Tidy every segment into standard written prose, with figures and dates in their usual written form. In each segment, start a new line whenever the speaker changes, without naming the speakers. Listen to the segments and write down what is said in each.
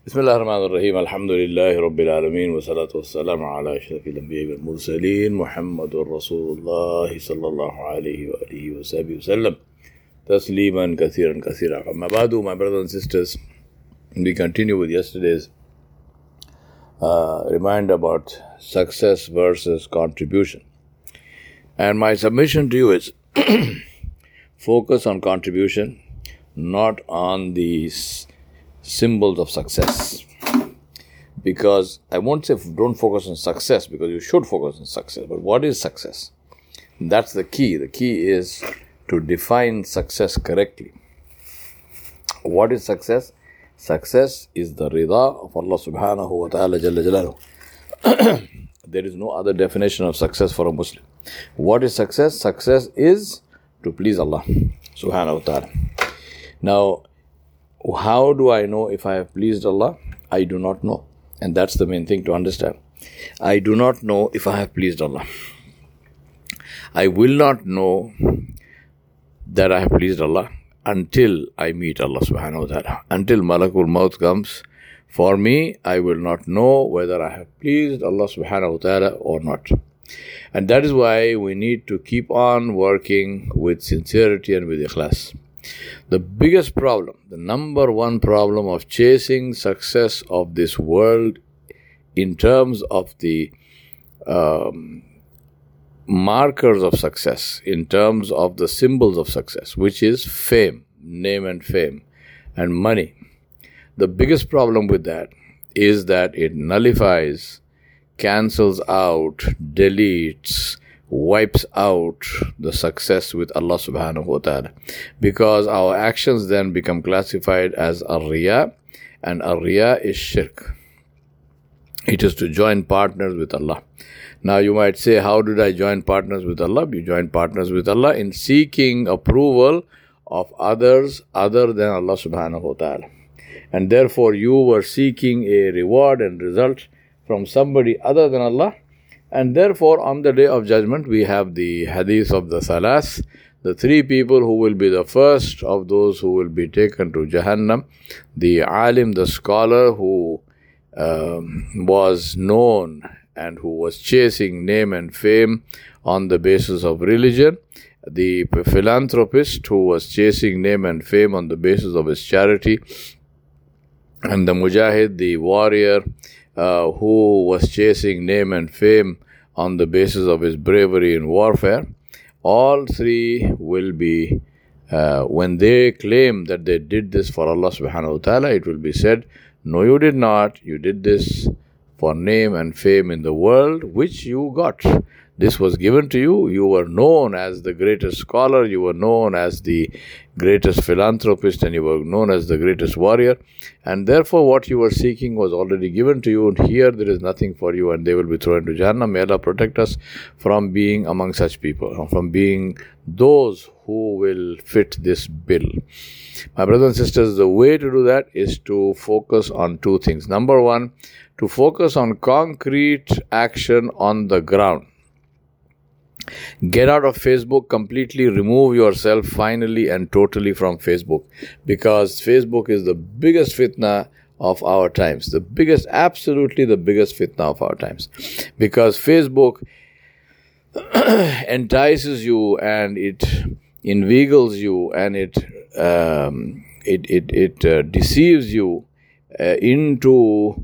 بسم الله الرحمن الرحيم الحمد لله رب العالمين والصلاة والسلام على أشرف الأنبياء والمرسلين محمد رسول الله صلى الله عليه وآله وصحبه وسلم تسليما كثيرا كثيرا. أما بعد, my brothers and sisters, we continue with yesterday's reminder about success versus contribution. And my submission to you is focus on contribution, not on these symbols of success. Because I won't say don't focus on success, because you should focus on success. But what is success? That's the key. The key is to define success correctly. What is success? Success is the rida of Allah subhanahu wa ta'ala jalla jalaluhu. There is no other definition of success for a Muslim. What is success? Success is to please Allah subhanahu wa ta'ala. Now, how do I know if I have pleased Allah? I do not know. And that's the main thing to understand. I do not know if I have pleased Allah. I will not know that I have pleased Allah until I meet Allah subhanahu wa ta'ala. Until Malakul Maut comes for me, I will not know whether I have pleased Allah subhanahu wa ta'ala or not. And that is why we need to keep on working with sincerity and with ikhlas. The biggest problem, the number one problem of chasing success of this world in terms of the markers of success, in terms of the symbols of success, which is fame, name and fame, and money. The biggest problem with that is that it nullifies, cancels out, deletes, wipes out the success with Allah subhanahu wa ta'ala, because our actions then become classified as ar-riya, and ar-riya is shirk. It is to join partners with Allah. Now you might say, how did I join partners with Allah? You join partners with Allah in seeking approval of others other than Allah subhanahu wa ta'ala. And therefore you were seeking a reward and result from somebody other than Allah. And therefore, on the day of judgment, we have the hadith of the Salas, the three people who will be the first of those who will be taken to Jahannam. The alim, the scholar who was known and who was chasing name and fame on the basis of religion. The philanthropist who was chasing name and fame on the basis of his charity. And the mujahid, the warrior, who was chasing name and fame on the basis of his bravery in warfare. All three will be, when they claim that they did this for Allah subhanahu wa ta'ala, it will be said, no, you did not. You did this for name and fame in the world, which you got. This was given to you. You were known as the greatest scholar. You were known as the greatest philanthropist, and you were known as the greatest warrior. And therefore, what you were seeking was already given to you. And here, there is nothing for you, and they will be thrown into Jahannam. May Allah protect us from being among such people, from being those who will fit this bill. My brothers and sisters, the way to do that is to focus on two things. Number one, to focus on concrete action on the ground. Get out of Facebook, completely remove yourself finally and totally from Facebook, because Facebook is the biggest fitna of our times, absolutely the biggest fitna of our times, because Facebook entices you and it inveigles you and it deceives you into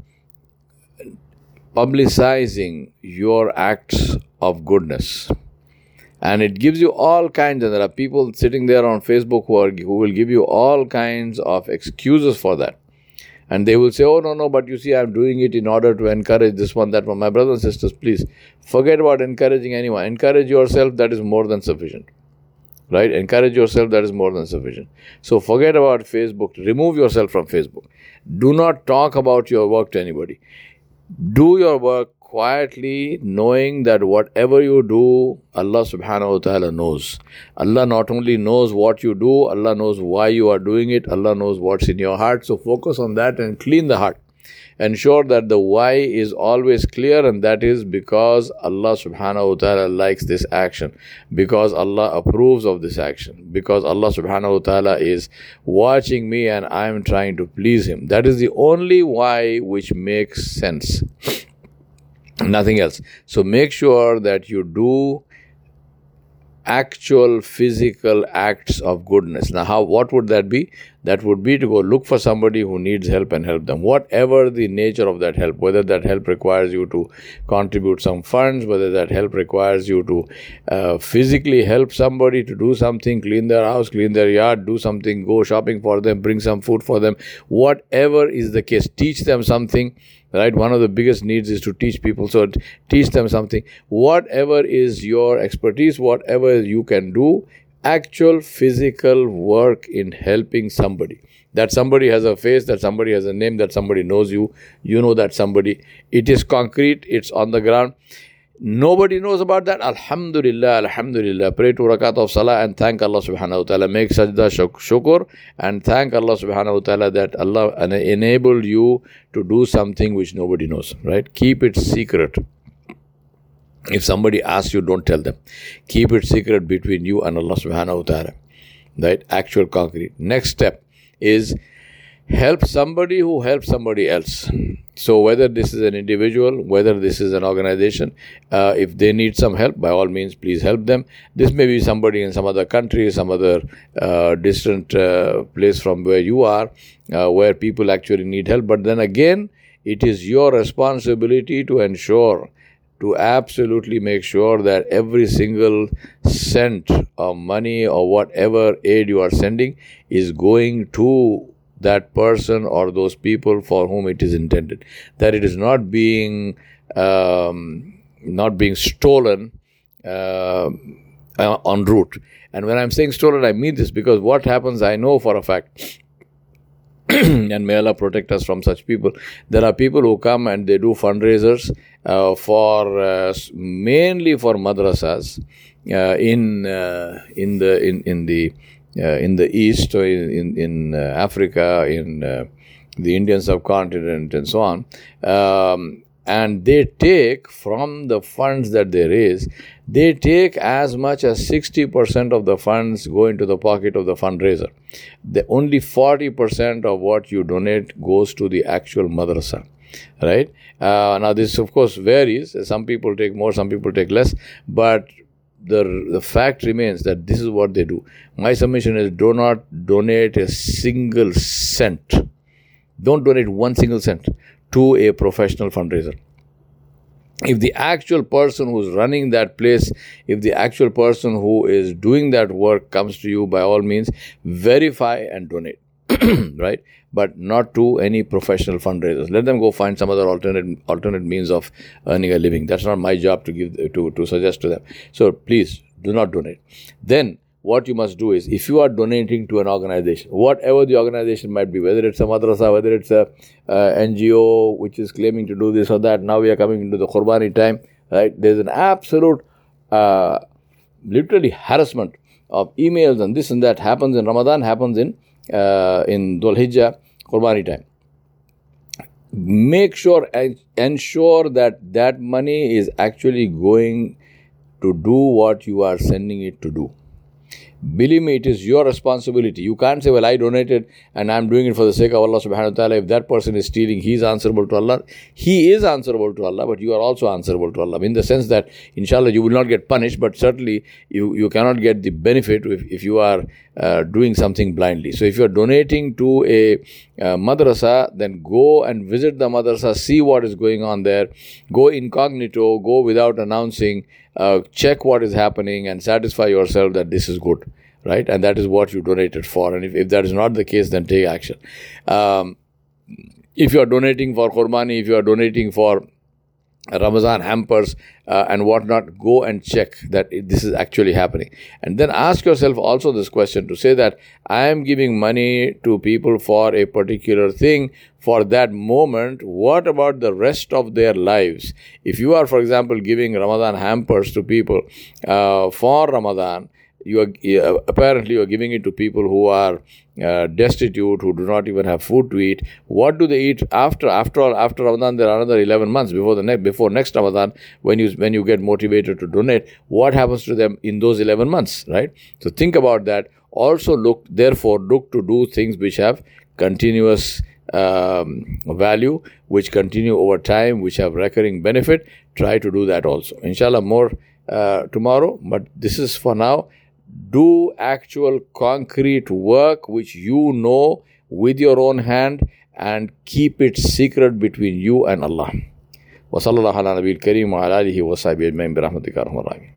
publicizing your acts of goodness. And it gives you all kinds, and there are people sitting there on Facebook who will give you all kinds of excuses for that. And they will say, oh, no, but you see, I'm doing it in order to encourage this one, that one. My brothers and sisters, please, forget about encouraging anyone. Encourage yourself, that is more than sufficient. Right? Encourage yourself, that is more than sufficient. So forget about Facebook. Remove yourself from Facebook. Do not talk about your work to anybody. Do your work quietly, knowing that whatever you do, Allah subhanahu wa ta'ala knows. Allah not only knows what you do, Allah knows why you are doing it, Allah knows what's in your heart. So focus on that and clean the heart. Ensure that the why is always clear, and that is because Allah subhanahu wa ta'ala likes this action, because Allah approves of this action, because Allah subhanahu wa ta'ala is watching me and I am trying to please Him. That is the only why which makes sense. Nothing else. So make sure that you do actual physical acts of goodness. Now, what would that be? That would be to go look for somebody who needs help and help them. Whatever the nature of that help, whether that help requires you to contribute some funds, whether that help requires you to physically help somebody to do something, clean their house, clean their yard, do something, go shopping for them, bring some food for them, whatever is the case, teach them something. Right, one of the biggest needs is to teach people. So teach them something. Whatever is your expertise, whatever you can do, actual physical work in helping somebody. That somebody has a face, that somebody has a name, that somebody knows you. You know that somebody. It is concrete. It's on the ground. Nobody knows about that. Alhamdulillah, Alhamdulillah. Pray 2 rakat of salah and thank Allah subhanahu wa ta'ala. Make sajda shukur and thank Allah subhanahu wa ta'ala that Allah enabled you to do something which nobody knows. Right? Keep it secret. If somebody asks you, don't tell them. Keep it secret between you and Allah subhanahu wa ta'ala. Right? Actual concrete. Next step is help somebody who helps somebody else. So whether this is an individual, whether this is an organization, if they need some help, by all means, please help them. This may be somebody in some other country, some other distant place from where you are, where people actually need help. But then again, it is your responsibility to ensure, to absolutely make sure that every single cent of money or whatever aid you are sending is going to that person or those people for whom it is intended. That it is not being stolen en route. And when I'm saying stolen, I mean this because what happens, I know for a fact, and may Allah protect us from such people. There are people who come and they do fundraisers mainly for madrasas in the East, or in Africa, in the Indian subcontinent, and so on. And they take from the funds that they raise, they take as much as 60% of the funds go into the pocket of the fundraiser. Only 40% of what you donate goes to the actual madrasa. Right? Now this of course varies. Some people take more, some people take less, but the fact remains that this is what they do. My submission is, do not donate a single cent. Don't donate 1 single cent to a professional fundraiser. If the actual person who's running that place, if the actual person who is doing that work comes to you, by all means, verify and donate. Right? But not to any professional fundraisers. Let them go find some other alternate means of earning a living. That's not my job to give to suggest to them. So please do not donate. Then what you must do is, if you are donating to an organization, whatever the organization might be, whether it's a madrasa, whether it's a NGO which is claiming to do this or that, now we are coming into the Qurbani time, right? There's an absolute, literally harassment of emails and this and that happens in Ramadan, happens in Dhul Hijjah, Qurbani time. Make sure and ensure that money is actually going to do what you are sending it to do. Believe me, it is your responsibility. You can't say, well, I donated and I'm doing it for the sake of Allah subhanahu wa ta'ala. If that person is stealing, he's answerable to Allah. He is answerable to Allah, but you are also answerable to Allah. In the sense that, inshallah, you will not get punished, but certainly you cannot get the benefit if you are doing something blindly. So if you are donating to a madrasa, then go and visit the madrasa, see what is going on there. Go incognito, go without announcing, check what is happening and satisfy yourself that this is good, right? And that is what you donated for. And if that is not the case, then take action. If you are donating for Qurbani, if you are donating for Ramazan hampers and whatnot, go and check that this is actually happening. And then ask yourself also this question, to say that I am giving money to people for a particular thing for that moment. What about the rest of their lives? If you are, for example, giving Ramadan hampers to people for Ramadan, apparently you are giving it to people who are destitute, who do not even have food to eat. What do they eat after? After all, after Ramadan, there are another 11 months before next Ramadan. When you get motivated to donate, what happens to them in those 11 months, right? So think about that. Also look to do things which have continuous value, which continue over time, which have recurring benefit. Try to do that also. Inshallah, more tomorrow, but this is for now. Do actual concrete work which you know with your own hand, and keep it secret between you and Allah. Wa sallallahu ala nabiyil kareem wa ala alihi wa sahbihi ajma'in bi rahmatika ya arhamar rahimin.